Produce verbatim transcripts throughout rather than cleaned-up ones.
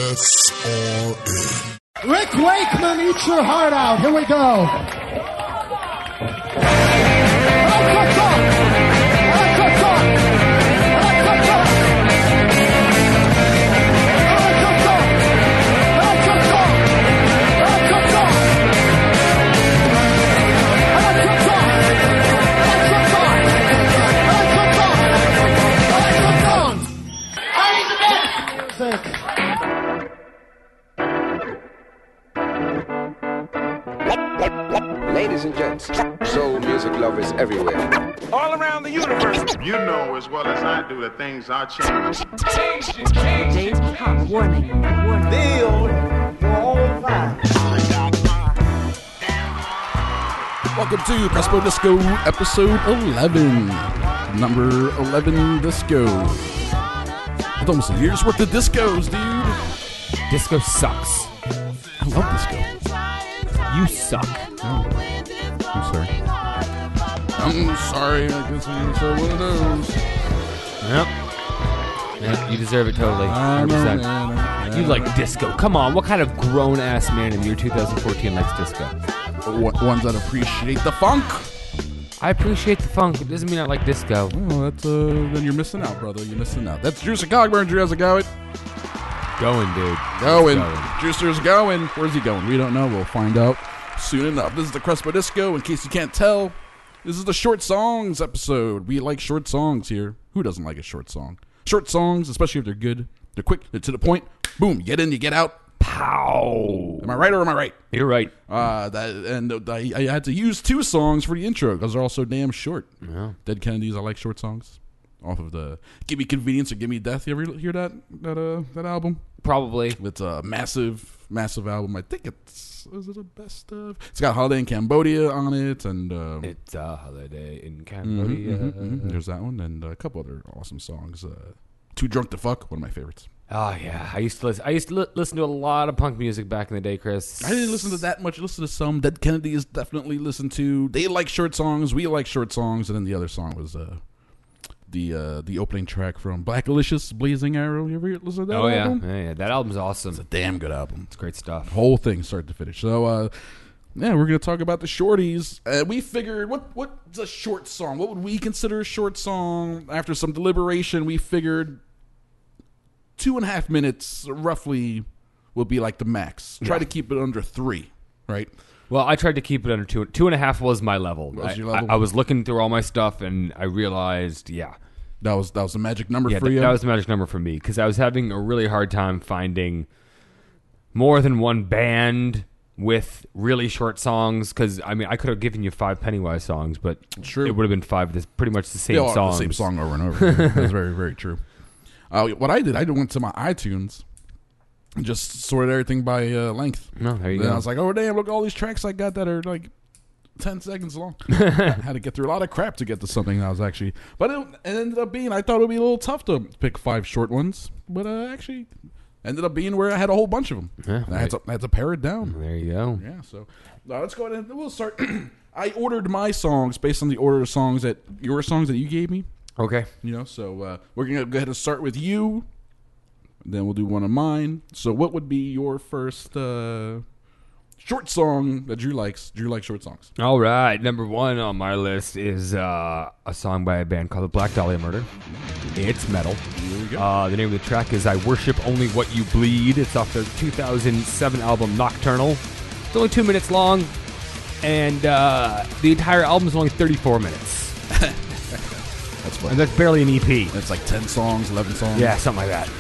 S R N. Rick Wakeman, eat your heart out. Here we go. Ladies and gents, soul music lovers everywhere. All around the universe. You know as well as I do that things are changing. Changing, changing. Days become warning. Warning. Build your own fire. Welcome to Crespo Disco episode eleven. Number eleven disco. It's almost a year's worth of discos, dude. Disco sucks. I love disco. You suck. Oh, I'm sorry. I'm sorry. I guess I'm so one of those. Yep. Yep, you deserve it totally. I know, one hundred percent. man. I You know. like disco. Come on, what kind of grown-ass man in the year two thousand fourteen likes disco? What, ones that appreciate the funk. I appreciate the funk. It doesn't mean I like disco. Well, that's uh, then you're missing out, brother. You're missing out. That's Juicer Cogburn. Drew, how's it going? Going, dude. Going. Going. Juicer's going. Where's he going? We don't know. We'll find out soon enough. This is the Crespo Disco. In case you can't tell, this is the short songs episode. We like short songs here. Who doesn't like a short song? Short songs, especially if they're good, they're quick, they're to the point. Boom, you get in, you get out. Pow. Am I right or am I right? You're right. Uh, that and uh, I, I had to use two songs for the intro because they're all so damn short. Yeah. Dead Kennedys, I like short songs. Off of the Give Me Convenience or Give Me Death. You ever hear that that uh that album? Probably. It's a massive, massive album. I think it's is it the best of? It's got Holiday in Cambodia on it, and um, It's a holiday in mhm, Cambodia. mhm, mhm. There's that one, and a couple other awesome songs. Uh, Too Drunk to Fuck, one of my favorites. Oh yeah, I used to listen. I used to li- listen to a lot of punk music back in the day, Chris. I didn't listen to that much. Listen to some. Dead Kennedys definitely listen to. They like short songs. We like short songs, and then the other song was uh, the uh, the opening track from Black Alicious, Blazing Arrow. You ever listen to that Oh yeah. album? yeah, yeah, that album's awesome. It's a damn good album. It's great stuff. Whole thing, start to finish. So, uh, yeah, we're gonna talk about the shorties. Uh, we figured, what what's a short song? What would we consider a short song? After some deliberation, we figured two and a half minutes, roughly, will be like the max. Try Yeah. to keep it under three, right? Well, I tried to keep it under two. Two and a half was my level. Was I, your level? I, I was looking through all my stuff, and I realized, yeah, That was that was the magic number yeah, for th- you. that was the magic number for me because I was having a really hard time finding more than one band with really short songs. Because I mean, I could have given you five Pennywise songs, but True. it would have been five. This pretty much the same They all have songs. the same song over and over. That's very very true. Uh, what I did, I went to my iTunes and just sorted everything by uh, length. No, there you And go. I was like, oh damn, look at all these tracks I got that are like ten seconds long. I had to get through a lot of crap to get to something that was actually, but it, it ended up being, I thought it would be a little tough to pick five short ones, but uh, actually ended up being where I had a whole bunch of them. Yeah, I, had to, I had to pare it down. There you go. Yeah, so uh, let's go ahead and we'll start. I ordered my songs based on the order of songs that your songs that you gave me. Okay. You know, so uh, we're gonna go ahead and start with you. Then we'll do one of mine. So, what would be your first uh, short song that Drew likes? Drew likes short songs. All right, number one on my list is uh, a song by a band called the Black Dahlia Murder. It's metal. Here we go. Uh, the name of the track is I Worship Only What You Bleed. It's off their two thousand seven album Nocturnal. It's only two minutes long, and uh, the entire album is only thirty-four minutes. That's fun. And that's barely an E P. It's like ten songs, eleven songs. Yeah, something like that.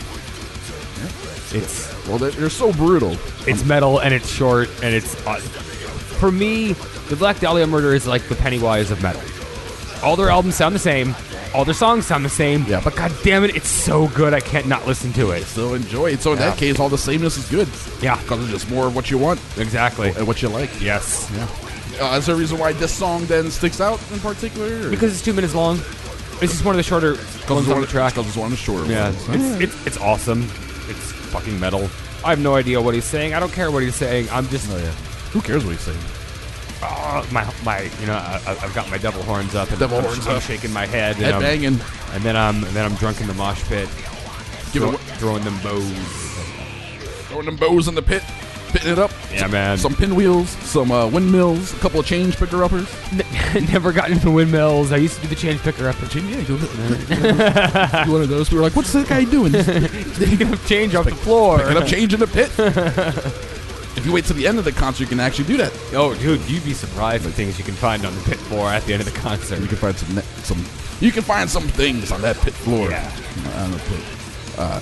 It's Well, they're, they're so brutal. it's metal, and it's short, and it's... Uh, for me, the Black Dahlia Murder is like the Pennywise of metal. All their albums sound the same. All their songs sound the same. Yeah. But god damn it, it's so good I can't not listen to it. So enjoy it. So in Yeah. that case, all the sameness is good. Yeah. Because it's just more of what you want Exactly. and what you like. Yes. Yeah. Uh, is there a reason why this song then sticks out in particular? Or? Because it's two minutes long. It's just one of the shorter ones on the track. Because it's one of the shorter Yeah, ones. it's, it's it's awesome. It's fucking metal. I have no idea what he's saying. I don't care what he's saying. I'm just Oh, yeah. Who cares what he's saying? oh, my my you know I, I've got my devil horns up and Devil I'm, horns I'm up. shaking my head and, Head I'm- banging. and then I'm and then I'm drunk in the mosh pit, Give throw, it- throwing them bows. Throwing them bows in the pit, pitting it up. Yeah, some, man. Some pinwheels, some uh, windmills, a couple of change picker uppers. Never got into windmills. I used to do the change picker up. Yeah, go you one of those. We were like, "What's that guy doing?" Picking up change off the floor. Picking up change in the pit. If you wait till the end of the concert, you can actually do that. Oh, dude, you'd be surprised at things you can find on the pit floor at the end of the concert. You can find some, some. You can find some things on that pit floor. Yeah. On the pit. Uh,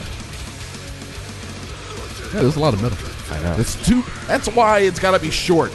yeah, there's a lot of metal. I know. It's too. That's why it's got to be short.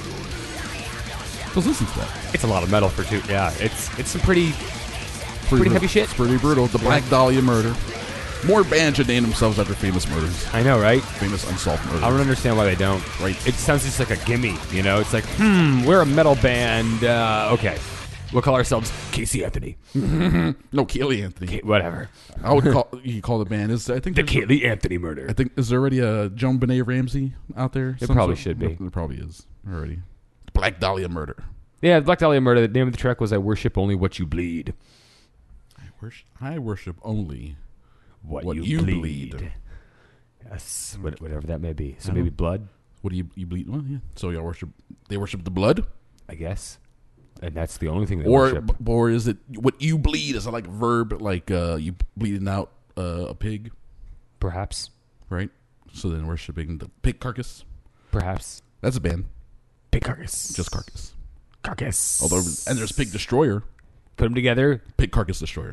Just listen to that. It's a lot of metal for two. Yeah, it's it's some pretty pretty bru- heavy shit. It's pretty brutal. The Black Dahlia murder. More bands should name themselves after famous murders. I know, right? Famous unsolved murders. I don't understand why they don't. Right. It sounds just like a gimme, you know? It's like, hmm, we're a metal band. Uh, okay. We'll call ourselves Casey Anthony. No, Kaylee Anthony. K- whatever. I would call you call the band is I think The there's- Kaylee Anthony murder. I think is there already a Joan Benet Ramsey out there? It Some probably sort- should be. There probably is already. Black Dahlia murder. Yeah, Black Dahlia murder. The name of the track was I Worship Only What You Bleed. I worship, I worship only What, what you, you bleed. bleed. Yes, what- whatever that may be. So I maybe don't- blood, What do you you bleed? Well, yeah. So y'all worship. They worship the blood, I guess. And that's the only thing they or worship. or is it what you bleed? Is it like a verb, like uh, you bleeding out uh, a pig, Perhaps. right? So then worshiping the pig carcass. Perhaps. That's a band, Pig carcass. just carcass. Carcass. Although and there's Pig Destroyer, Put them together. Pig Carcass Destroyer.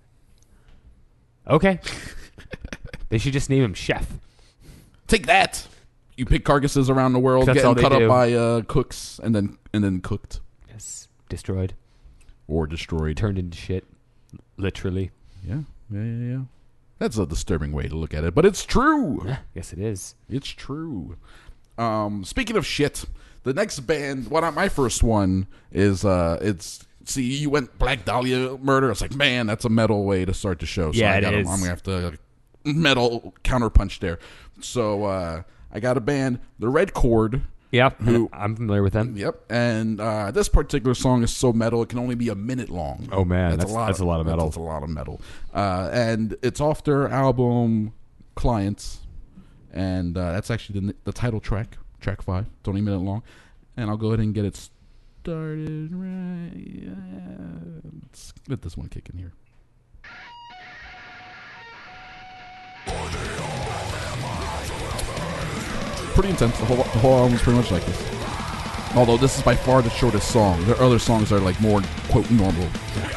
Okay. They should just name him Chef. Take that, you pig carcasses around the world That's all getting they cut do. up by uh, cooks and then and then cooked Yes. Destroyed. or destroyed. Turned into shit. Literally. Yeah, yeah, yeah, yeah. That's a disturbing way to look at it, but it's true. Yes, it is. It's true. Um, speaking of shit, the next band, one my first one is uh, it's. See, you went Black Dahlia murder. It's like, man, that's a metal way to start the show. So Yeah, I it gotta, is. I'm gonna have to uh, metal counterpunch there. So uh, I got a band, the Red Chord. Yep. Who- I'm familiar with them. Yep, and uh, this particular song is so metal it can only be a minute long. Oh, man, that's- that's a lot of metal. That's a lot of metal, uh, and it's off their album Clients, and uh, that's actually the, the title track, track five. It's only a minute long, and I'll go ahead and get it started right. Yeah. Let's get this one kick in here. Pretty intense. The whole the whole album is pretty much like this. Although this is by far the shortest song. Their other songs are like more quote normal.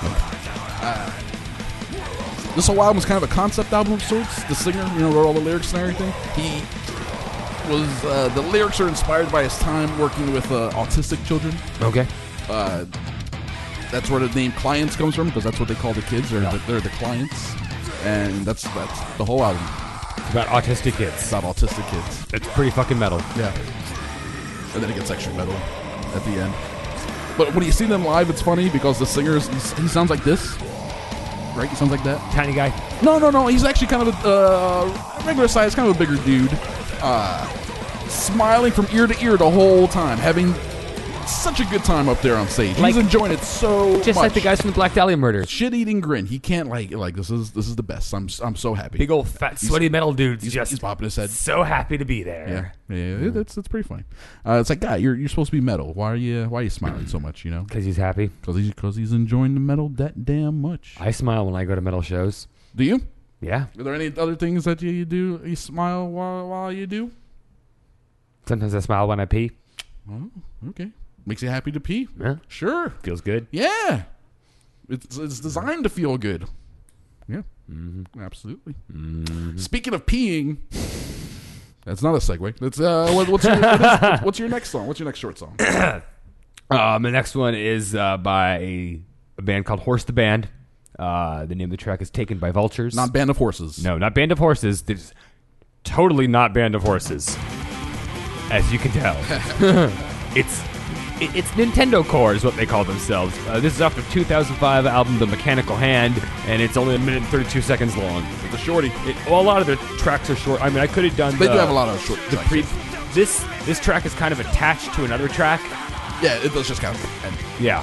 Uh, this whole album is kind of a concept album of sorts. The singer, you know, wrote all the lyrics and everything. He was uh, the lyrics are inspired by his time working with uh, autistic children. Okay. Uh, that's where the name Clients comes from because that's what they call the kids. They're, the, they're the clients, and that's that's the whole album. It's about autistic kids. It's about autistic kids. It's pretty fucking metal. Yeah. And then it gets extra metal at the end. But when you see them live, it's funny because the singer, is- he's- he sounds like this. Right? He sounds like that. Tiny guy. No, no, no. He's actually kind of a uh, regular size, kind of a bigger dude. Uh, smiling from ear to ear the whole time. Having such a good time up there on stage. Like- he's enjoying it so Just much. like the guys from the Black Dahlia murders. Shit-eating grin. He can't like, like this is this is the best. I'm I'm so happy. Big old fat sweaty metal dudes he's, just he's popping his head. so happy to be there. Yeah, yeah, yeah, that's that's pretty funny. Uh, it's like, guy, you're you're supposed to be metal. Why are you why are you smiling so much? You know, Because he's happy. because he's because he's enjoying the metal that damn much. I smile when I go to metal shows. Do you? Yeah. Are there any other things that you, you do? You smile while while you do? Sometimes I smile when I pee. Oh, okay. Makes you happy to pee? Yeah. Sure. Feels good. Yeah. It's it's designed to feel good. Yeah. Mm-hmm. Absolutely. Mm-hmm. Speaking of peeing, that's not a segue. That's uh, what, what's your what is, what's your next song? What's your next short song? Um, the next one is uh, by a, a band called Horse the Band. Uh, the name of the track is Taken by Vultures. Not Band of Horses. No, not Band of Horses. It's totally not Band of Horses, as you can tell. it's it, it's Nintendo Core is what they call themselves. Uh, this is off their two thousand five album, The Mechanical Hand, and it's only a minute and thirty-two seconds long. It's a shorty. It, well, a lot of their tracks are short. I mean, I could have done. They the, do have a lot of short The tracks. pre. This this track is kind of attached to another track. Yeah, it does just kind of end. Yeah.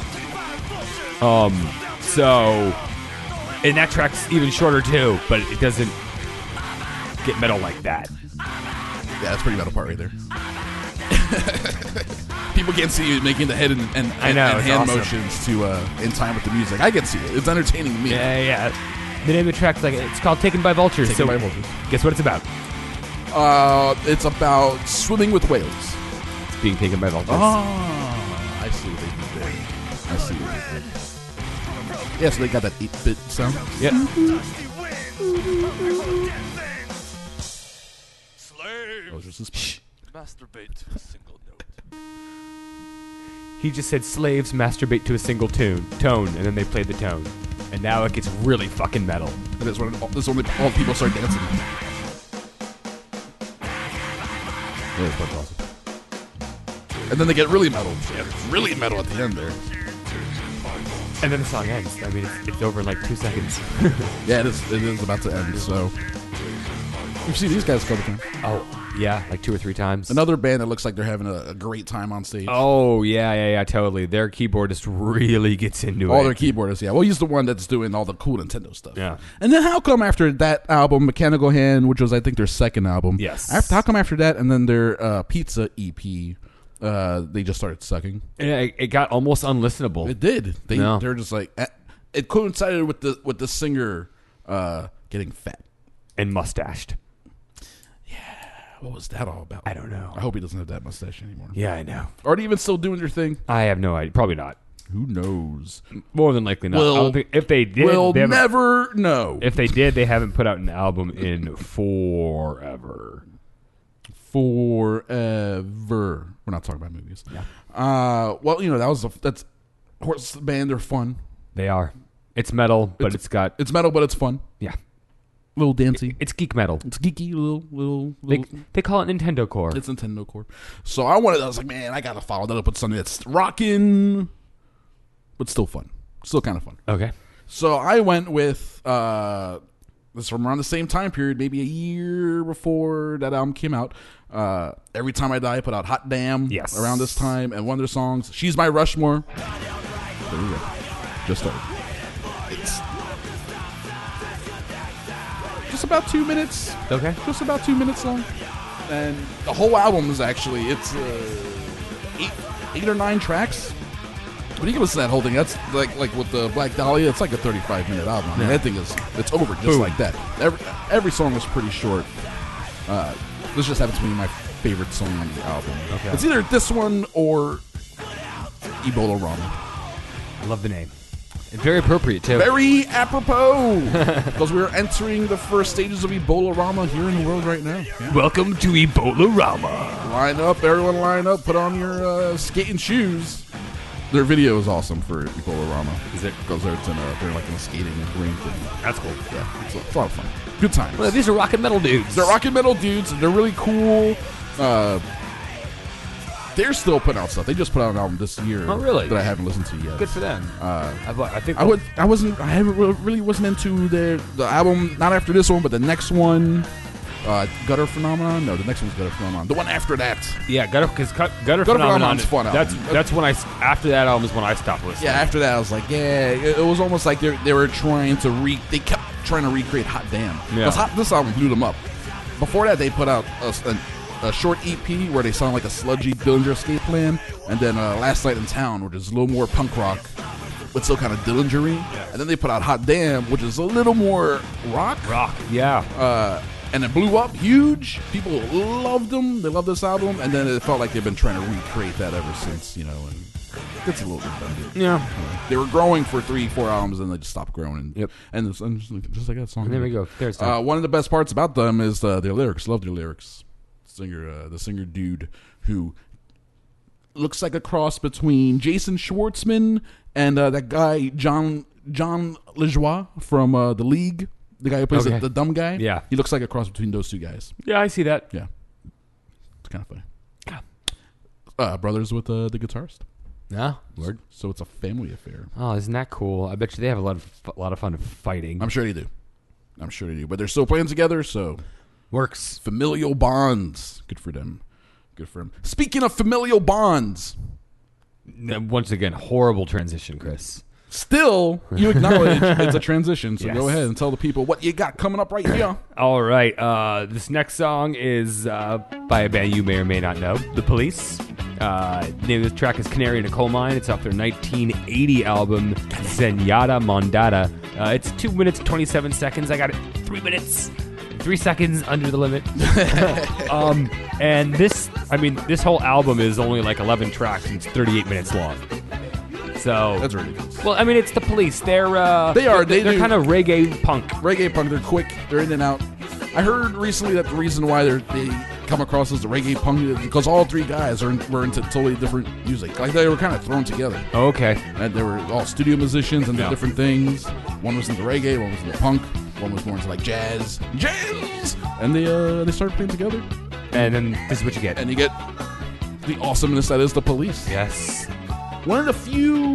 Um. So, and that track's even shorter too, but it doesn't get metal like that. Yeah, that's pretty metal part right there. People can't see you making the head and, and, I know, and it's hand awesome. motions to uh, in time with the music. I can see it. It's entertaining to me. Yeah, yeah. The name of the track's like it's called "Taken by Vultures." Taken so by Vultures. Guess what it's about? Uh, it's about swimming with whales. It's being taken by vultures. Oh, I see what they did there. I see what they did. Yeah, so they got that eight-bit sound. Yep. Oh, just this- Shh. Masturbate to a single note. He just said slaves masturbate to a single tune, tone, and then they played the tone. And now it gets really fucking metal. And that's when it, this is when all people start dancing. Yeah, it's quite awesome. And then they get really metal. Yeah, really metal at the end there. And then the song ends. I mean, it's, it's over in like two seconds. Yeah, it is. It is about to end. So you've seen these guys a couple times. Oh, yeah, like two or three times. Another band that looks like they're having a, a great time on stage. Oh, yeah, yeah, yeah, totally. Their keyboardist really gets into All it. their keyboardists, yeah. Well, he's the one that's doing all the cool Nintendo stuff. Yeah. And then how come after that album, Mechanical Hand, which was I think their second album, Yes. After, how come after that and then their uh, Pizza E P, uh, they just started sucking? Yeah, it, it got almost unlistenable. It did. They No. they're just like eh, it coincided with the with the singer uh, getting fat. And mustached. What was that all about? I don't know. I hope he doesn't have that mustache anymore. Yeah, I know. Are they even still doing their thing? I have no idea. Probably not. Who knows? More than likely not. We'll- I don't think, if they did, We'll they haven't- never know. If they did, they haven't put out an album in forever. Forever. We're not talking about movies. Yeah. Uh, well, you know that was a, that's Horse Band. They're fun. They are. It's metal, but It's- it's got It's metal, but it's fun. yeah. A little dancey. It's geek metal. It's geeky. Little little. They, little they call it Nintendo Core. It's Nintendo Core. So I wanted. I was like, man, I gotta follow that up with something that's rocking, but still fun. Still kind of fun. Okay. So I went with uh, this from around the same time period, maybe a year before that album came out. Uh, Every Time I Die put out Hot Damn Yes. around this time, and one of their songs, She's My Rushmore. There we go. Just started. It's just about two minutes. Okay. Just about two minutes long. And the whole album is actually, it's uh, eight, eight or nine tracks. But you can listen to that whole thing. That's like like with the Black Dahlia, it's like a thirty-five minute album. I mean, that thing is, it's over just Boom. like that. Every, every song is pretty short. Uh, this just happens to be my favorite song on the album. Okay. It's either this one or Ebola Rama. I love the name. It's very appropriate, too. Very apropos, because we're entering the first stages of Ebola Rama here in the world right now. Yeah. Welcome to Ebola Rama. Line up, everyone line up, put on your uh, skating shoes. Their video is awesome for Ebola Rama. Is it? Because they're, it's in a, they're like in a skating rink. And, That's cool. yeah, it's a, it's a lot of fun. Good times. Well, these are rock and metal dudes. They're rock and metal dudes. They're really cool. Uh, they're still putting out stuff. They just put out an album this year. Oh, really? That I haven't listened to yet. Good for them. Uh, I, I think I would. I wasn't. I haven't- really wasn't into the the album. Not after this one, but the next one. Uh, Gutter Phenomenon. No, the next one's Gutter Phenomenon. The one after that. Yeah, Gutter because Gutter, Gutter Phenomenon. Phenomenon's fun That's album. that's when I s- after that album is when I stopped listening. Yeah, after that, I was like, yeah. It, it was almost like they they were trying to re. They kept trying to recreate Hot Damn. Yeah. 'Cause Hot, this album blew them up. Before that, they put out a, a, a short E P where they sound like a sludgy Dillinger Escape Plan, and then uh, Last Night in Town, which is a little more punk rock, but still kind of Dillinger-y. And then they put out Hot Damn, which is a little more rock. rock. Yeah. Uh, and it blew up huge. People loved them. They loved this album. And then it felt like they've been trying to recreate that ever since, you know, and it's a little redundant. yeah. They were growing for three, four albums, and they just stopped growing. Yep. And, it's, and just, just like that song. And there we go. There's Uh, that. one of the best parts about them is uh, their lyrics. Love their lyrics. Singer, uh, the singer dude who looks like a cross between Jason Schwartzman and uh, that guy John John Lejoie from uh, The League. The guy who plays Okay. the, the dumb guy. Yeah. He looks like a cross between those two guys. Yeah, I see that. Yeah. It's kind of funny. Uh, brothers with uh, the guitarist. Yeah. Word. So it's a family affair. Oh, isn't that cool? I bet you they have a lot of a lot of fun fighting. I'm sure they do. I'm sure they do. But they're still playing together, so Works. familial bonds. Good for them. Good for them. Speaking of familial bonds, Once again, horrible transition, Chris. Still, you acknowledge it's a transition, so Yes. go ahead and tell the people what you got coming up right here. All right. Uh, this next song is uh, by a band you may or may not know, The Police. Uh, the name of this track is Canary in a Coal Mine. It's off their nineteen eighty album, Zenyatta Mondada. Uh, it's two minutes, twenty-seven seconds. I got it three minutes, three seconds under the limit. um, and this, I mean, this whole album is only like eleven tracks and it's thirty-eight minutes long. So That's ridiculous. well, I mean, it's The Police. They're uh, They are, They're, they they're do- kind of reggae punk. Reggae punk, they're quick, they're in and out. I heard recently that the reason why they're, they come across as the reggae punk is because all three guys are in, were into totally different music. Like they were kind of thrown together. Okay. And they were all studio musicians and did Yeah. different things. One was into reggae, one was into punk, one was more into like jazz. Jazz! And they uh, they started playing together. And then this is what you get. And you get the awesomeness that is The Police. Yes. One of the few,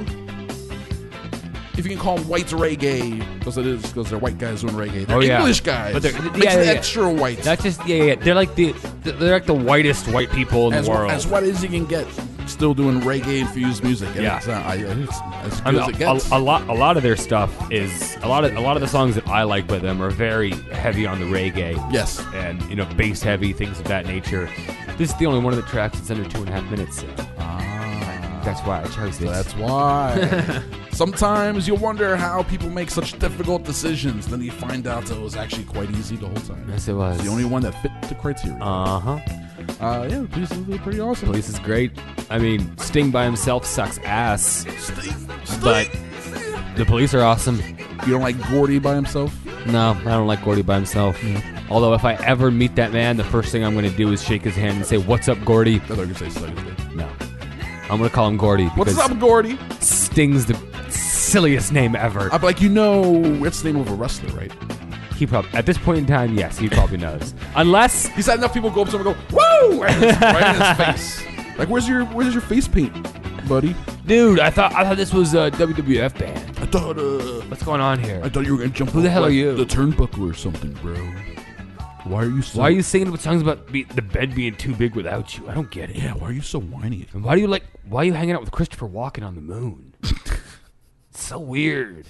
if you can call them white reggae, because it is, because they're white guys doing reggae. They're Oh, yeah. English guys. But they're- It yeah, makes yeah, it yeah. extra white. That's just yeah, yeah. They're like the they're like the whitest white people in as, the world. as white as you can get, still doing reggae-infused music. And Yeah. it's, not, I, it's as good I mean, as it a, gets. a lot, a lot of their stuff is a lot of a lot of the songs that I like by them are very heavy on the reggae. Yes. and you know, bass heavy things of that nature. This is the only one of the tracks that's under two and a half minutes. So that's why I chose this. That's why. Sometimes you wonder how people make such difficult decisions. Then you find out that it was actually quite easy the whole time. Yes, it was. The only one that fit the criteria. Uh huh. Uh, yeah, the Police is pretty awesome. Police is great. I mean, Sting by himself sucks ass, Sting, but the Police are awesome. You don't like Gordy by himself? No, I don't like Gordy by himself. Although if I ever meet that man, the first thing I'm going to do is shake his hand and say, "What's up, Gordy?" I thought you were going to say Slug is dead. No, I'm going to call him Gordy. What's because up, Gordy? Sting's the silliest name ever. I'm like, you know, it's the name of a wrestler, right? He probably, at this point in time, yes, he probably knows. Unless He's had enough people go up to him and go, "Woo!" right in his, right in his face. Like, where's your where's your face paint, buddy? dude, I thought I thought this was a W W F band. I thought uh, What's going on here? I thought you were gonna jump. Who the off, hell are like, you? The turnbuckle or something, bro. Why are you so? Why are you singing with songs about be, the bed being too big without you? I don't get it. Yeah, why are you so whiny? And why do you like? Why are you hanging out with Christopher Walken on the moon? It's so weird.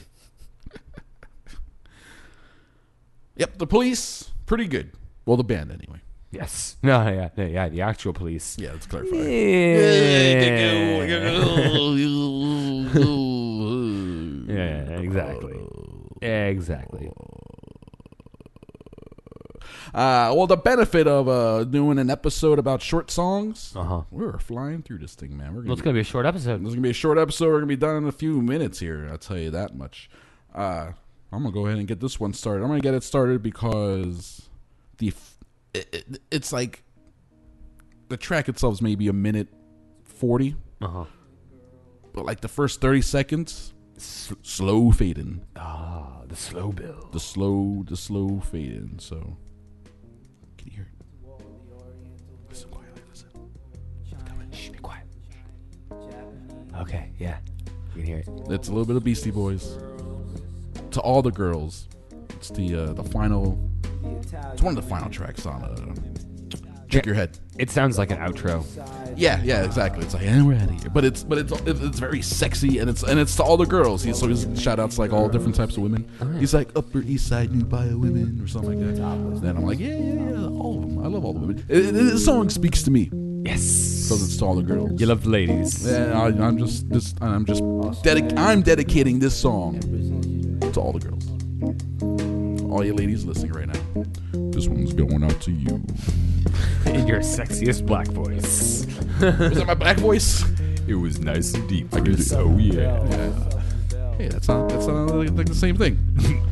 Yep, the Police, pretty good. Well, the band anyway. Yes. No. Yeah. Yeah. yeah the actual Police. Yeah, let's clarify. Yeah. Exactly. Exactly. Uh, well, the benefit of uh, doing an episode about short songs, Uh-huh. we're flying through this thing, man. We're Well, it's gonna be a short episode. This is gonna be a short episode. We're gonna be done in a few minutes here. I'll tell you that much. Uh, I'm gonna go ahead and get this one started. I'm gonna get it started because the f- it, it, it's like the track itself is maybe a minute forty, Uh huh. but like the first thirty seconds, s- slow fading. Ah, the slow build. The slow, the slow fading. So can you hear it? Listen quietly. Listen. It's coming. Shh, be quiet. Okay. Yeah. You can hear it. It's a little bit of Beastie Boys. To all the girls, it's the uh, the final. It's one of the final tracks on uh, Check Your Head. It sounds like an outro. Yeah, yeah, exactly. It's like, and we're out of here. But it's but it's it's very sexy, and it's and it's to all the girls. He, so his shout outs like all different types of women. He's like Upper East Side New Bio Women or something like that. Then I'm like, yeah, yeah, yeah, all of them. I love all the women. It, it, this song speaks to me Yes. because it's to all the girls. You love the ladies. Yeah, I, I'm just this. I'm just dedic- I'm dedicating this song to all the girls. All you ladies listening right now. This one's going out to you. In your sexiest black voice. Was that my black voice? It was nice and deep. I could do- Oh yeah. Hey, that's not that's not like, like the same thing.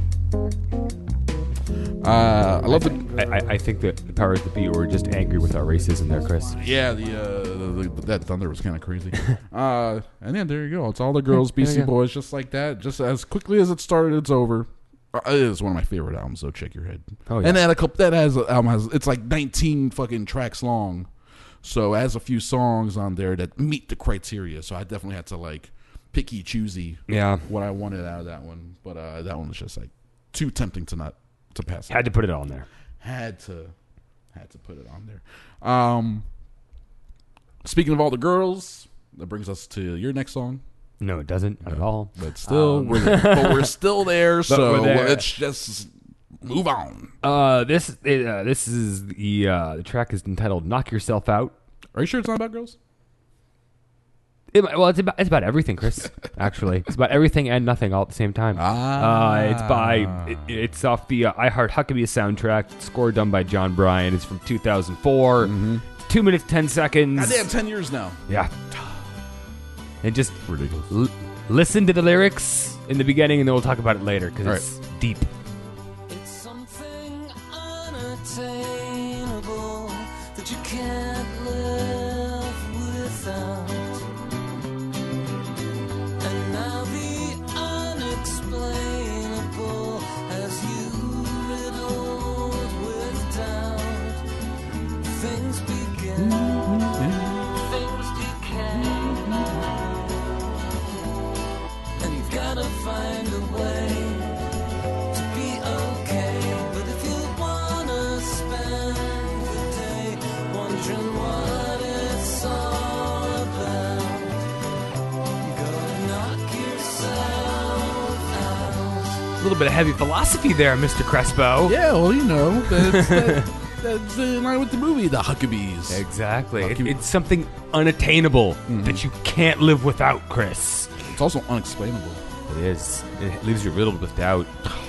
uh, I love the I, I, I think that the powers that be were just angry with our racism there, Chris. yeah the, uh, the, the that thunder was kind of crazy. uh, and then there you go. It's all the girls, Beastie you go. Boys, just like that. Just as quickly as it started, it's over. Uh, It is one of my favorite albums, so Check Your Head. Oh, yeah. And that a couple that has a album has it's like nineteen fucking tracks long, so it has a few songs on there that meet the criteria. So I definitely had to like picky choosy Yeah. what I wanted out of that one, but uh, that one was just like too tempting to not to pass. Had to put it on there. had to had to put it on there. Um, speaking of all the girls, that brings us to your next song. No, it doesn't at all. But still, Um, we're there. but we're still there. So we're there. let's just move on. Uh, this uh, this is the uh, the track is entitled "Knock Yourself Out." Are you sure it's not about girls? It, well, it's about it's about everything, Chris. Actually, it's about everything and nothing all at the same time. Ah. Uh, it's by it, it's off the uh, I Heart Huckabee soundtrack. Score done by John Bryan. It's from two thousand four. Mm-hmm. Two minutes ten seconds. Goddamn, ten years now. Yeah. And just Ridiculous. l- listen to the lyrics in the beginning, and then we'll talk about it later because All it's deep. It's something unattainable that you can't live without. And now the unexplainable has you riddled with doubt. Things begin, things decay, and you've gotta find a way to be okay. But if you wanna spend the day wondering what it's all about, go knock yourself out. A little bit of heavy philosophy there, Mister Crespo. Yeah, well, you know, that's, that, that's in line with the movie, The Huckabees. Exactly. It, Huckabee. it's something unattainable Mm-hmm. that you can't live without, Chris. It's also unexplainable. It is. It leaves you riddled with doubt.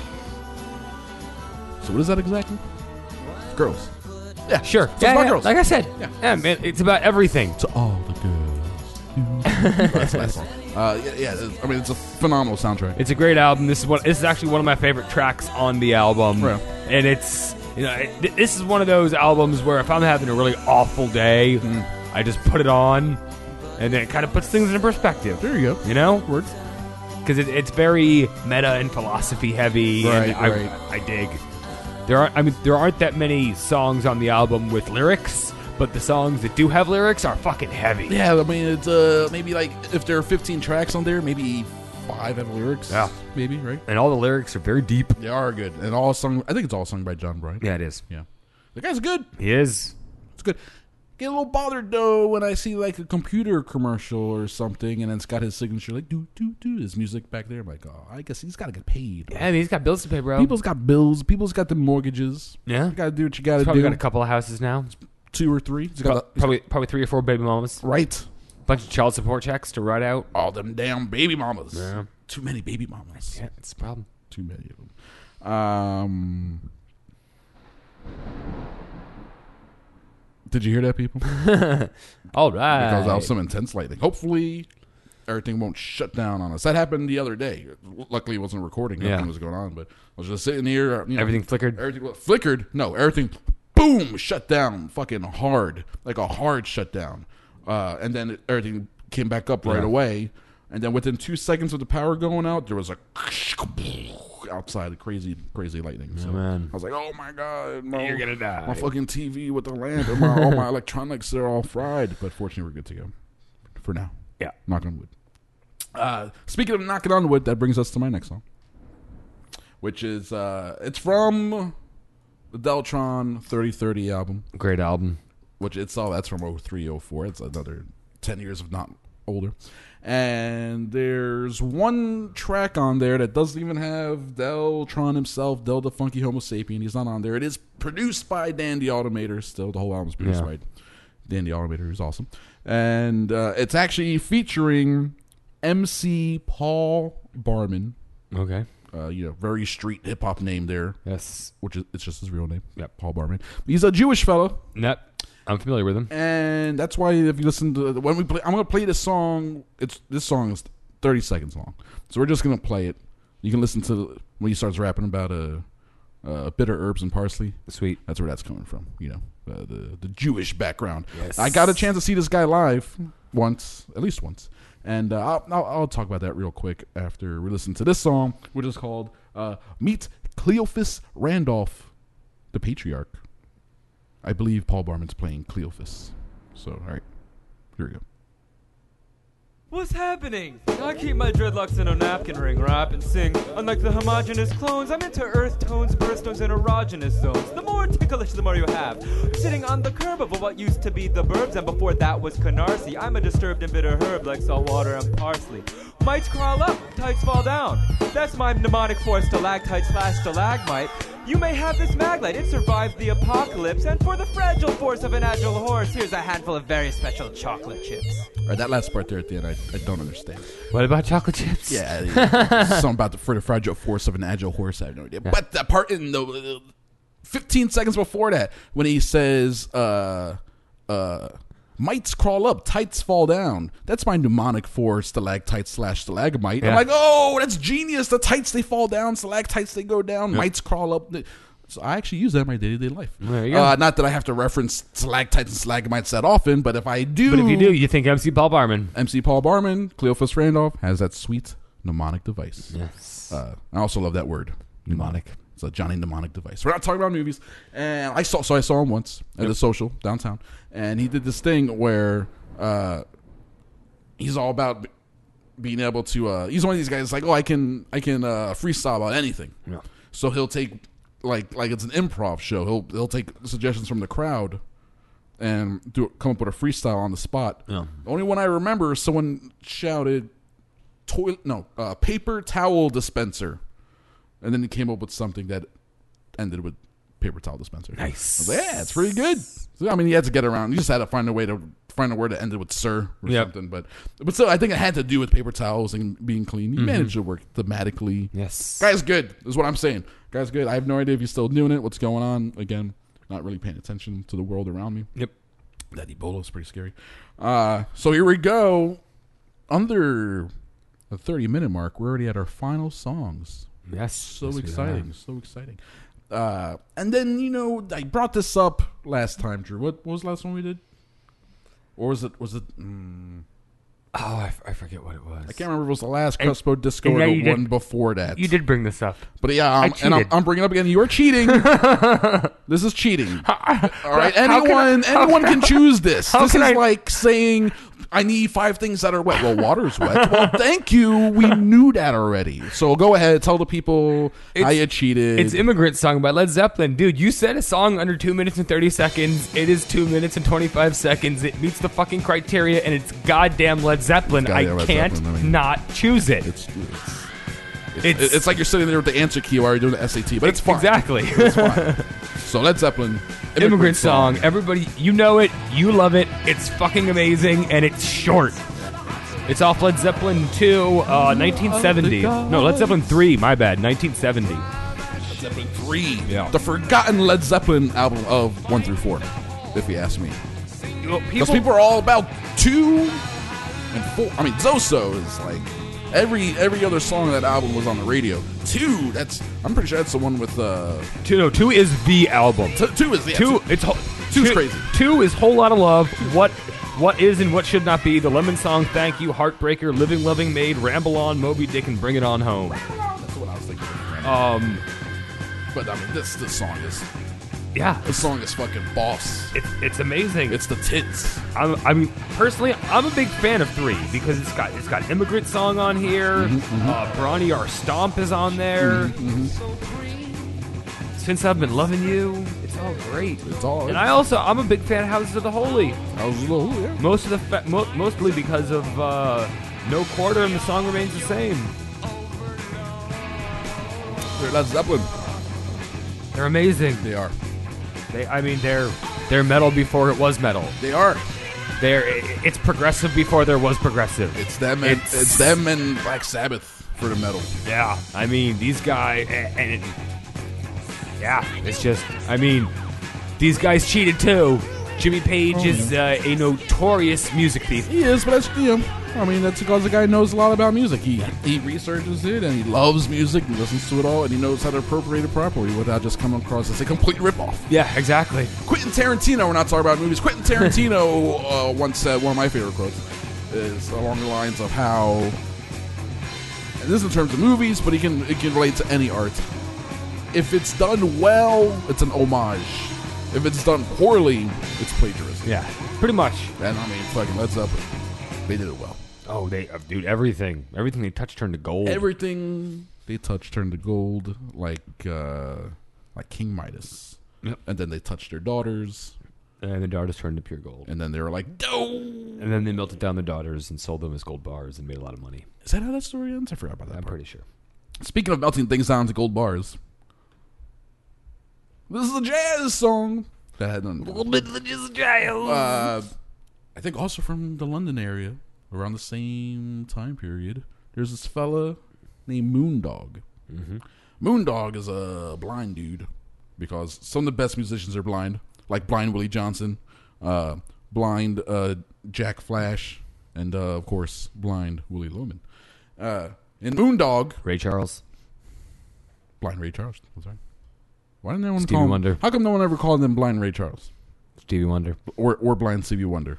So what is that exactly? Girls. Yeah, Sure. So it's about girls. Like I said. Yeah. Yeah, man. It's about everything. To all the girls. That's a nice song. Uh, yeah, yeah, it's- I mean, it's a phenomenal soundtrack. It's a great album. This is what this is actually one of my favorite tracks on the album. Right. And it's you know it, this is one of those albums where if I'm having a really awful day, Mm. I just put it on, and then it kind of puts things into perspective. There you go. You know, Words. because it, it's very meta and philosophy heavy. Right, and I, right. I dig. There aren't. I mean, there aren't that many songs on the album with lyrics, but the songs that do have lyrics are fucking heavy. Yeah, I mean, it's uh, maybe like if there are fifteen tracks on there, maybe five have lyrics. Yeah. Maybe, right? And all the lyrics are very deep. They are good. And all sung, I think it's all sung by John Bryan. Yeah, it is. Yeah. The guy's good. He is. It's good. Get a little bothered, though, when I see, like, a computer commercial or something, and it's got his signature, like, do, do, do, his music back there. I'm like, oh, I guess he's got to get paid. Yeah, I mean, he's got bills to pay, bro. People's got bills. People's got the mortgages. Yeah. You got to do what you got He's to probably do. got a couple of houses now. Two or three. He's Pro- got a, probably probably three or four baby mamas. right. Bunch of child support checks to write out. All them damn baby mamas. Yeah. Too many baby mamas. Yeah, it's a problem. Too many of them. Um, did you hear that, people? All right. Because that was some intense lightning. Hopefully, everything won't shut down on us. That happened the other day. Luckily, it wasn't recording. Nothing Yeah. was going on. But I was just sitting here. You know, Everything flickered? Everything well, flickered. No, everything, boom, shut down. Fucking hard. Like a hard shutdown. Uh, and then it, everything came back up right Yeah. away. And then within two seconds of the power going out, there was a outside crazy, crazy lightning. So man. I was like, "Oh my god, my, You're gonna die." My fucking T V with the lamp and my, all my electronics, they're all fried." But fortunately, we're good to go for now. Yeah. Knock on wood. Uh, speaking of knocking on wood, that brings us to my next song, which is uh, it's from the Deltron thirty thirty album, Great album. which it's all that's from oh three oh four. It's another ten years of not older. And there's one track on there that doesn't even have Deltron himself, Del the Funky Homo Sapien. He's not on there. It is produced by Dan the Automator still. The whole album's produced Yeah. by Dan the Automator, who's awesome. And uh, it's actually featuring M C Paul Barman. Okay. Uh, you know, very street hip-hop name there, Yes. which is it's just his real name. Yep. Paul Barman. He's a Jewish fellow. Yep. I'm familiar with him. And that's why if you listen to when we play, I'm gonna play this song. It's this song is thirty seconds long, so we're just gonna play it. You can listen to when he starts rapping about a uh, uh, bitter herbs and parsley. Sweet. That's where that's coming from. You know, uh, the the Jewish background. Yes. I got a chance to see this guy live once, at least once, and uh, I'll, I'll I'll talk about that real quick after we listen to this song, which is called uh, "Meet Cleophas Randolph, the Patriarch." I believe Paul Barman's playing Cleophas. So, all right, here we go. What's happening? I keep my dreadlocks in a napkin ring, rap and sing. Unlike the homogeneous clones, I'm into earth tones, birthstones, and erogenous zones. The more ticklish, the more you have. I'm sitting on the curb of what used to be the burbs, and before that was Canarsie. I'm a disturbed and bitter herb like salt water and parsley. Mites crawl up, tights fall down. That's my mnemonic for stalactite slash stalagmite. You may have this maglite, it survived the apocalypse, and for the fragile force of an agile horse, here's a handful of very special chocolate chips. All right, that last part there at the end, I, I don't understand. What about chocolate chips? Yeah, yeah. Something about the, for the fragile force of an agile horse, I have no idea. Yeah. But that part in the uh, fifteen seconds before that, when he says, uh, uh, mites crawl up, tights fall down. That's my mnemonic for stalactite slash stalagmite. Yeah. I'm like, oh, that's genius. The tights, they fall down. Stalactites, they go down. Yep. Mites crawl up. So I actually use that in my day-to-day life. There you go. Uh, not that I have to reference stalactites and stalagmites that often, but if I do... But if you do, you think M C Paul Barman. M C Paul Barman, Cleophas Randolph, has that sweet mnemonic device. Yes. Uh, I also love that word, mnemonic. It's a Johnny mnemonic device. We're not talking about movies. And I saw, so I saw him once at yep. a social downtown, and he did this thing where uh, he's all about b- being able to. Uh, he's one of these guys like, oh, I can, I can uh, freestyle about anything. Yeah. So he'll take like, like it's an improv show. He'll he'll take suggestions from the crowd and do come up with a freestyle on the spot. Yeah. The only one I remember is someone shouted, "Toilet, no, uh, paper towel dispenser." And then he came up with something that ended with paper towel dispenser. Nice. Like, yeah, it's pretty good. So, I mean, you had to get around. You just had to find a way to find a word that ended with "sir" or yep. something. But but still, I think it had to do with paper towels and being clean. He mm-hmm. managed to work thematically. Yes. Guy's good, is what I'm saying. Guy's good. I have no idea if he's still doing it, what's going on. Again, not really paying attention to the world around me. Yep. That Ebola is pretty scary. Uh, so here we go. Under the thirty-minute mark, we're already at our final songs. Yes. So yes, exciting. So exciting. Uh, and then, you know, I brought this up last time, Drew. What, what was the last one we did? Or was it, was it, mm, oh, I, f- I forget what it was. I can't remember if it was the last Crespo Disco or the one before that. You did bring this up. But yeah, I'm, and I'm, I'm bringing it up again. You're cheating. This is cheating. All right? Anyone, can I, anyone can, can choose this. This is I, like saying, I need five things that are wet. Well, water's wet. Well, thank you. We knew that already. So go ahead. Tell the people how you cheated. It's Immigrant Song by Led Zeppelin. Dude, you said a song under two minutes and thirty seconds. It is two minutes and twenty-five seconds. It meets the fucking criteria, and it's goddamn Led Zeppelin. Goddamn I Led can't Zeppelin, I mean, not choose it. It's, it's, it's, it's like you're sitting there with the answer key while you're doing the S A T, but it's fine. Exactly. It's fine. So Led Zeppelin, Immigrant, Immigrant song. song. Everybody, you know it. You love it. It's fucking amazing, and it's short. It's off Led Zeppelin two, uh, nineteen seventy. No, Led Zeppelin three, my bad, nineteen seventy. Led Zeppelin three. Yeah. The forgotten Led Zeppelin album of one through four, if you ask me. Well, Because people, people are all about two and four. I mean, Zoso is like, every every other song of that album was on the radio. Two, that's, I'm pretty sure that's the one with, uh... two, no, two is the album. T- two is the... Yeah, two, two, it's ho- two's two, crazy. Two is Whole Lotta Love, What... What Is and What Should Not Be, The Lemon Song, Thank You, Heartbreaker, Living Loving Maid, Ramble On, Moby Dick, and Bring It On Home. That's what I was thinking. Um, but I mean, this this song is, yeah, this song is fucking boss. It's it's amazing. It's the tits. I'm, I mean, personally, I'm a big fan of three because it's got it's got Immigrant Song on here. Mm-hmm, mm-hmm. Uh, Brawny R. Stomp is on there. Mm-hmm, mm-hmm. Since I've Been Loving You, it's all great. It's all. And I also I'm a big fan of Houses of the Holy. Houses of the Holy, yeah. Most of the fa- mo- mostly because of uh, No Quarter and the song remains the same. They're Led Zeppelin. They're amazing. They are. They, I mean, they're they're metal before it was metal. They are. They're it's progressive before there was progressive. It's them and it's, it's them and Black Sabbath for the metal. Yeah, I mean these guys and, and it, yeah, it's just I mean these guys cheated too. Jimmy Page oh, is uh, a notorious music thief. He is, but that's you know, I mean that's because the guy knows a lot about music. He he researches it and he loves music and listens to it all and he knows how to appropriate it properly without just coming across as a complete ripoff. Yeah, exactly. Quentin Tarantino. We're not talking about movies. Quentin Tarantino uh, once said one of my favorite quotes is along the lines of how, and this is in terms of movies, but he can it can relate to any art. If it's done well, it's an homage. If it's done poorly, it's plagiarism. Yeah, pretty much. And I mean, fucking Led Zeppelin, they did it well. Oh, they, uh, dude, everything, everything they touched turned to gold. Everything they touched turned to gold, like uh, like King Midas. Yep. And then they touched their daughters. And the daughters turned to pure gold. And then they were like, no! And then they melted down the daughters and sold them as gold bars and made a lot of money. Is that how that story ends? I forgot about that I'm part. pretty sure. Speaking of melting things down to gold bars, this is a jazz song that had nothing to do with A little bit of just jazz. Uh, I think also from the London area, around the same time period. There's this fella named Moondog. Mm-hmm. Moondog is a blind dude because some of the best musicians are blind, like Blind Willie Johnson, uh, Blind uh, Jack Flash, and uh, of course Blind Willie Loman. Uh, and Moondog, Ray Charles, Blind Ray Charles. That's right. Why didn't anyone Stevie call him? Wonder. How come no one ever called him Blind Ray Charles Stevie Wonder. or or Blind Stevie Wonder?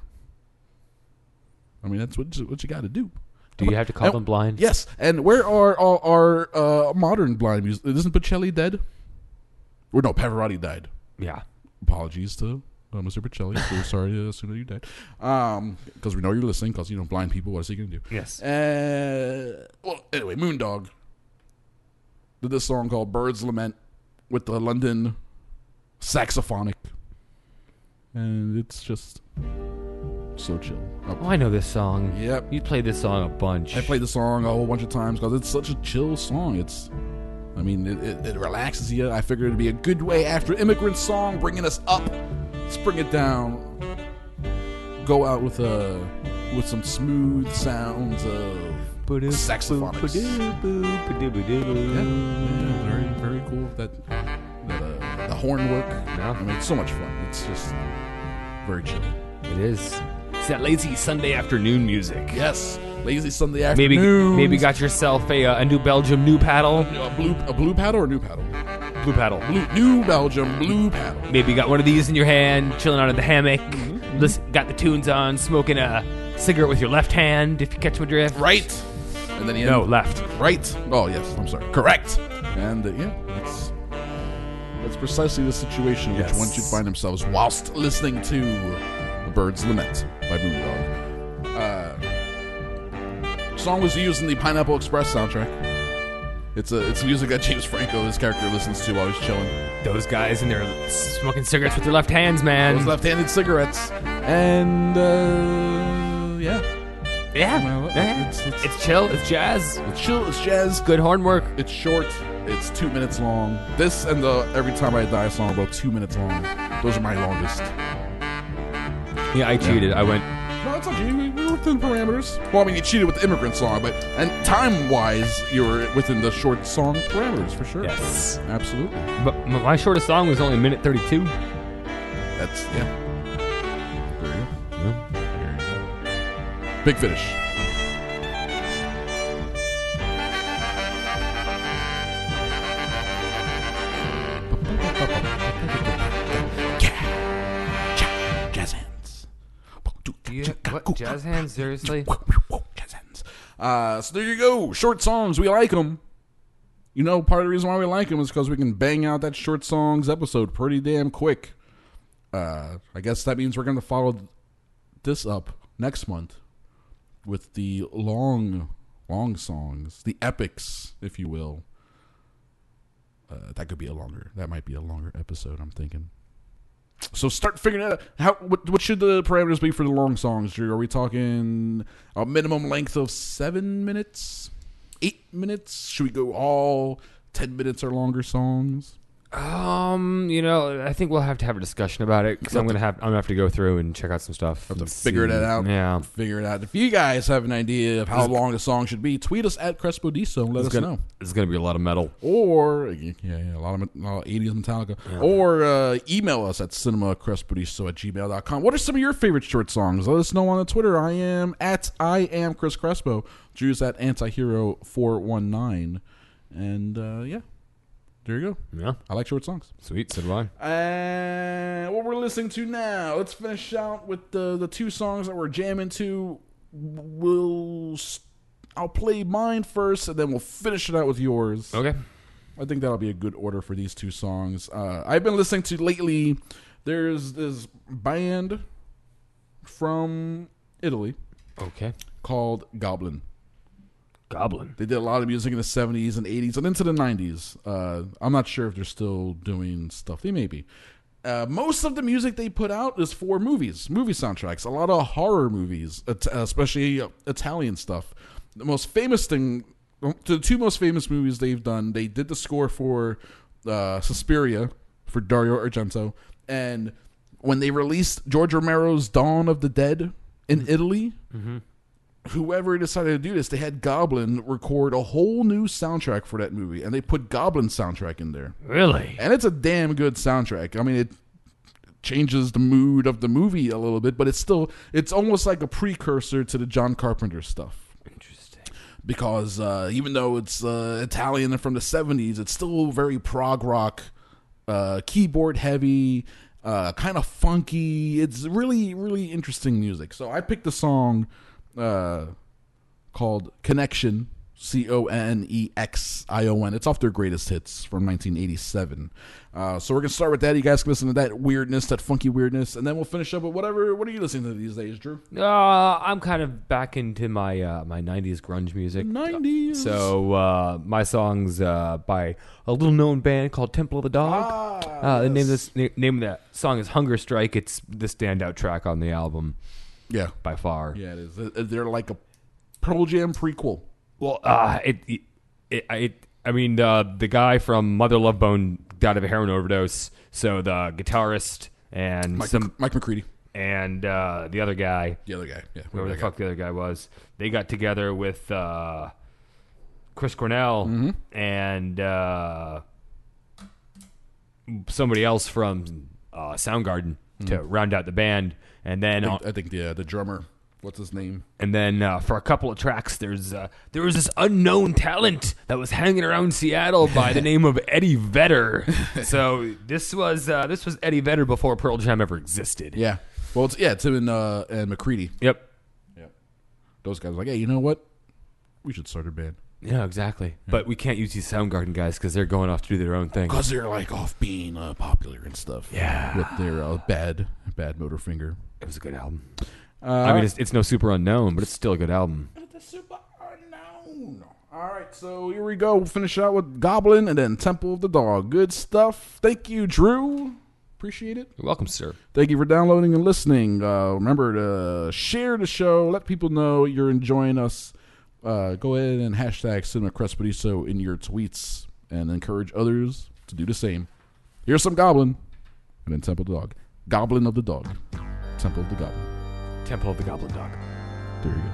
I mean, that's what what you got to do. Do you have to call And- them blind? Yes. And where are all our uh, modern blind music? Isn't Pacelli dead? Or no, Pavarotti died. Yeah. Apologies to uh, Mister Pacelli. We're sorry to assume that you died. Um, because we know you're listening. Because you know, blind people. What is he gonna do? Yes. Uh, well, anyway, Moondog did this song called "Bird's Lament" with the London Saxophonic, and it's just so chill. Oh, I know this song. Yep. You played this song a bunch. I played the song a whole bunch of times because it's such a chill song. It's, I mean, it, it, it relaxes you. I figured it'd be a good way after Immigrant Song, bringing us up. Let's bring it down. Go out with a with some smooth sounds of saxophonics. Yeah, yeah, very very cool. That, that uh, the horn work. Yeah. I mean, it's so much fun. It's just very chill. It is. It's that lazy Sunday afternoon music. Yes, lazy Sunday Maybe afternoon. maybe got yourself a uh, a New Belgium new paddle. a blue a blue paddle or new paddle. Blue paddle. Blue, New Belgium blue paddle. Maybe got one of these in your hand, chilling out in the hammock. Mm-hmm. Listen, got the tunes on, smoking a cigarette with your left hand. If you catch my drift. Right. And then you No, left. Right. Oh yes, I'm sorry. Correct. And uh, yeah, that's that's precisely the situation in which Yes. one should find themselves whilst listening to "The Bird's Lament" by Moondog. Uh, song was used in the Pineapple Express soundtrack. It's a it's music that James Franco, his character, listens to while he's chilling. Those guys in there smoking cigarettes with their left hands, man. Those left-handed cigarettes, and uh, yeah, Yeah. Well, yeah. it's- It's, it's- chill. It's jazz. it's chill. It's jazz. Good horn work. It's short. It's two minutes long. This and the Every Time I Die song are about two minutes long. Those are my longest. Yeah, I cheated. I went. No, it's okay. We we were within parameters. Well, I mean, you cheated with the Immigrant Song, but and time-wise, you were within the short song parameters for sure. Yes. Absolutely. But m- my shortest song was only a minute thirty-two. That's yeah. There you go. There you go. Big Finish. Jazz hands. What? Jazz hands? Seriously? Jazz hands. Uh, so there you go. Short songs. We like them. You know, part of the reason why we like them is because we can bang out that short songs episode pretty damn quick. Uh, I guess that means we're going to follow this up next month with the long, long songs, the epics, if you will. Uh, that could be a longer. That might be a longer episode. I'm thinking. So start figuring out how what, what should the parameters be for the long songs, Drew? Are we talking a minimum length of seven minutes, eight minutes? Should we go all ten minutes or longer songs? Um, you know, I think we'll have to have a discussion about it because I'm gonna have I'm gonna have to go through and check out some stuff. Have to and figure see. that out. Yeah, Figure it out. If you guys have an idea of how long the song should be, tweet us at Crespodiso and let it's us gonna, know. It's gonna be a lot of metal. Or yeah, yeah, a lot of, a lot of eighties Metallica. Yeah. Or uh, email us at cinemacrespodiso at gmail dot com. What are some of your favorite short songs? Let us know on the Twitter. I am at I am Chris Crespo. Drew's at Antihero four one nine. And uh, yeah. There you go. Yeah. I like short songs. Sweet, so do I. And what we're listening to now, let's finish out with the, the two songs that we're jamming to. We'll, I'll play mine first, and then we'll finish it out with yours. Okay. I think that'll be a good order for these two songs. Uh, I've been listening to lately, there's this band from Italy. Okay. Called Goblin. Goblin. They did a lot of music in the seventies and eighties and into the nineties. Uh, I'm not sure if they're still doing stuff. They may be. Uh, most of the music they put out is for movies, movie soundtracks. A lot of horror movies, it- especially uh, Italian stuff. The most famous thing, the two most famous movies they've done, they did the score for uh, Suspiria for Dario Argento, and when they released George Romero's Dawn of the Dead in Italy, Mm-hmm. whoever decided to do this, they had Goblin record a whole new soundtrack for that movie, and they put Goblin soundtrack in there. Really? And it's a damn good soundtrack. I mean, it changes the mood of the movie a little bit, but it's still, it's almost like a precursor to the John Carpenter stuff. Interesting. Because uh, even though it's uh, Italian and from the seventies, it's still very prog rock, uh, keyboard heavy, uh, kind of funky. It's really, really interesting music. So I picked a song uh, called Connection, C O N E X I O N. It's off their greatest hits from nineteen eighty-seven. Uh, so we're going to start with that. You guys can listen to that weirdness, that funky weirdness, and then we'll finish up with whatever. What are you listening to these days, Drew? Uh, I'm kind of back into my uh, my nineties grunge music. nineties. So uh, my song's uh, by a little known band called Temple of the Dog. Ah, uh, the name of yes. this na- name of that song is Hunger Strike. It's the standout track on the album. Yeah. By far. Yeah, it is. They're like a Pearl Jam prequel. Well, uh, it, it, it, it I mean, uh, the guy from Mother Love Bone died of a heroin overdose. So the guitarist and Mike, some Mike McCready and uh, the other guy, the other guy, yeah, whoever the guy. fuck the other guy was, they got together with uh, Chris Cornell mm-hmm. and uh, somebody else from uh, Soundgarden mm-hmm. to round out the band, and then I think, I think the uh, the drummer. What's his name? And then uh, for a couple of tracks, there's uh, there was this unknown talent that was hanging around Seattle by the name of Eddie Vedder. So this was uh, this was Eddie Vedder before Pearl Jam ever existed. Yeah. Well, it's yeah, it's him and uh, and McCready. Yep. Yep. Those guys were like, hey, you know what? We should start a band. Yeah, exactly. Yeah. But we can't use these Soundgarden guys because they're going off to do their own thing. Because they're like off being uh, popular and stuff. Yeah. With their uh, bad bad Motorfinger. It was a good album. Uh, I mean, it's, it's no Super Unknown, but it's still a good album. It's a Super Unknown. All right, so here we go. We'll finish out with Goblin and then Temple of the Dog. Good stuff. Thank you, Drew. Appreciate it. You're welcome, sir. Thank you for downloading and listening. Uh, remember to share the show. Let people know you're enjoying us. Uh, go ahead and hashtag Cinema Crespediso in your tweets and encourage others to do the same. Here's some Goblin and then Temple of the Dog. Goblin of the Dog. Temple of the Goblin. Temple of the Goblin Dog. There you go.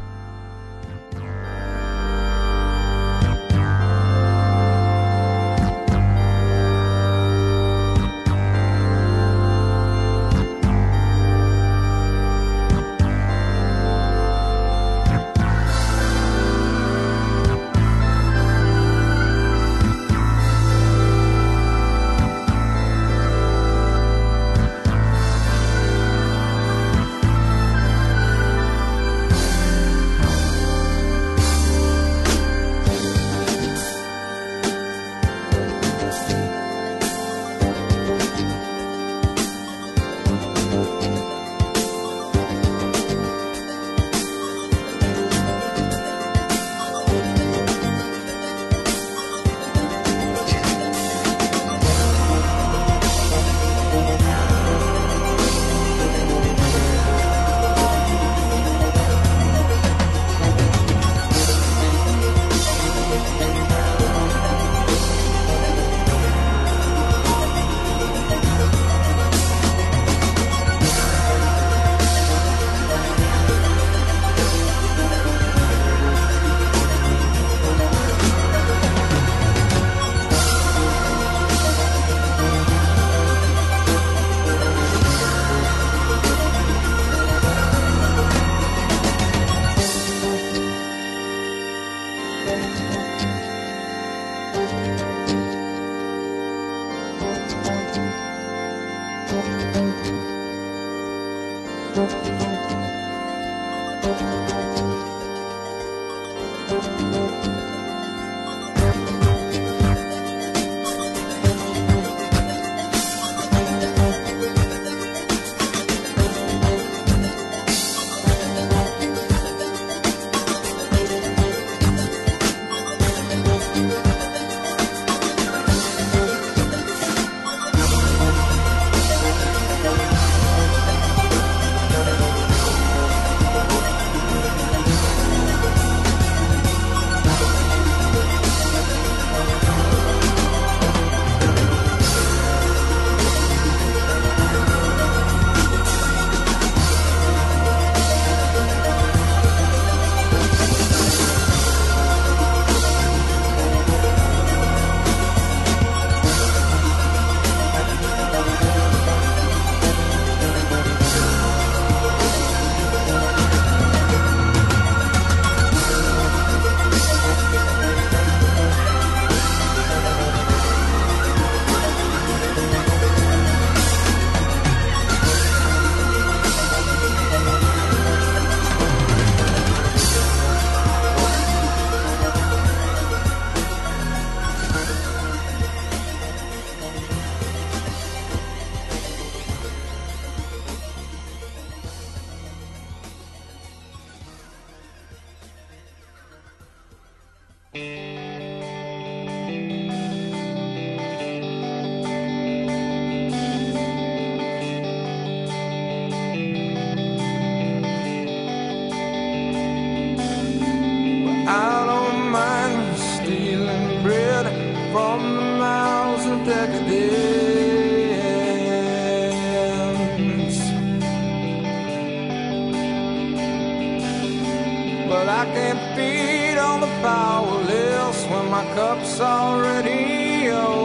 but I can't feed on the powerless when my cup's already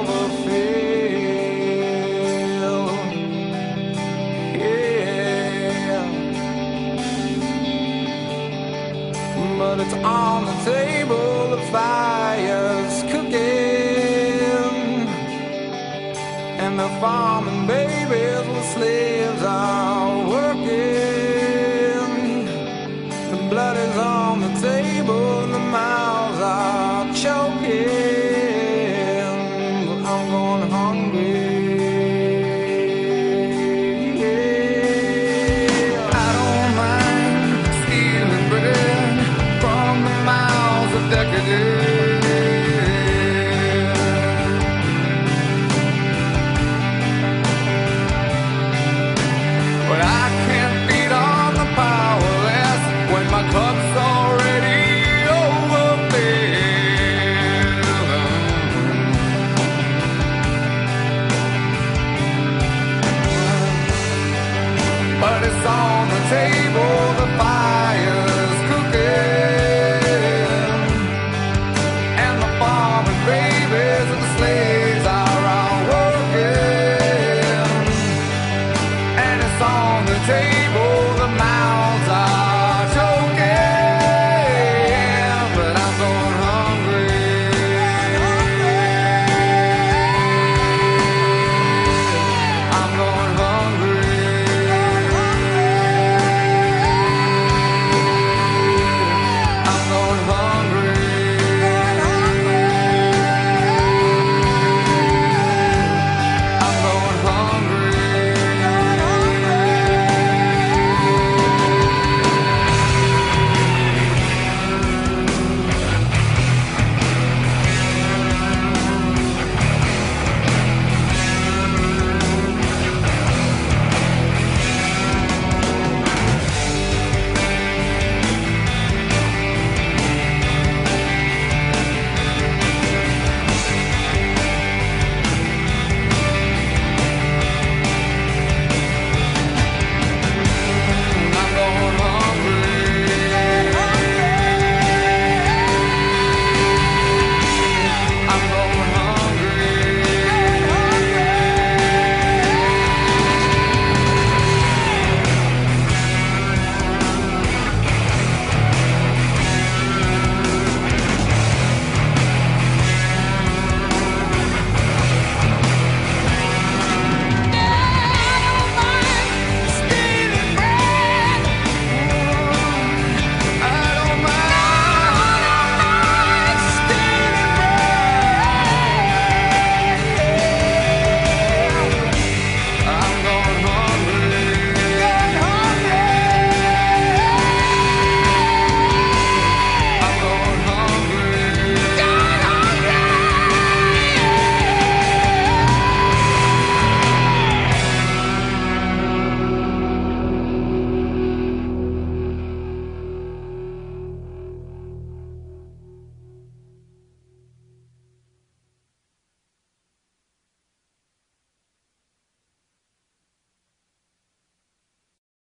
overfilled. Yeah, but it's on the table, the fire's cooking, and the farming babies with slaves are working. The blood is on the table and the mouths are choking. But I'm going hungry. Yeah. I don't mind stealing bread from the mouths of decadence. But I can't feed on the powerless when my cup's already overfilled. But it's on the table.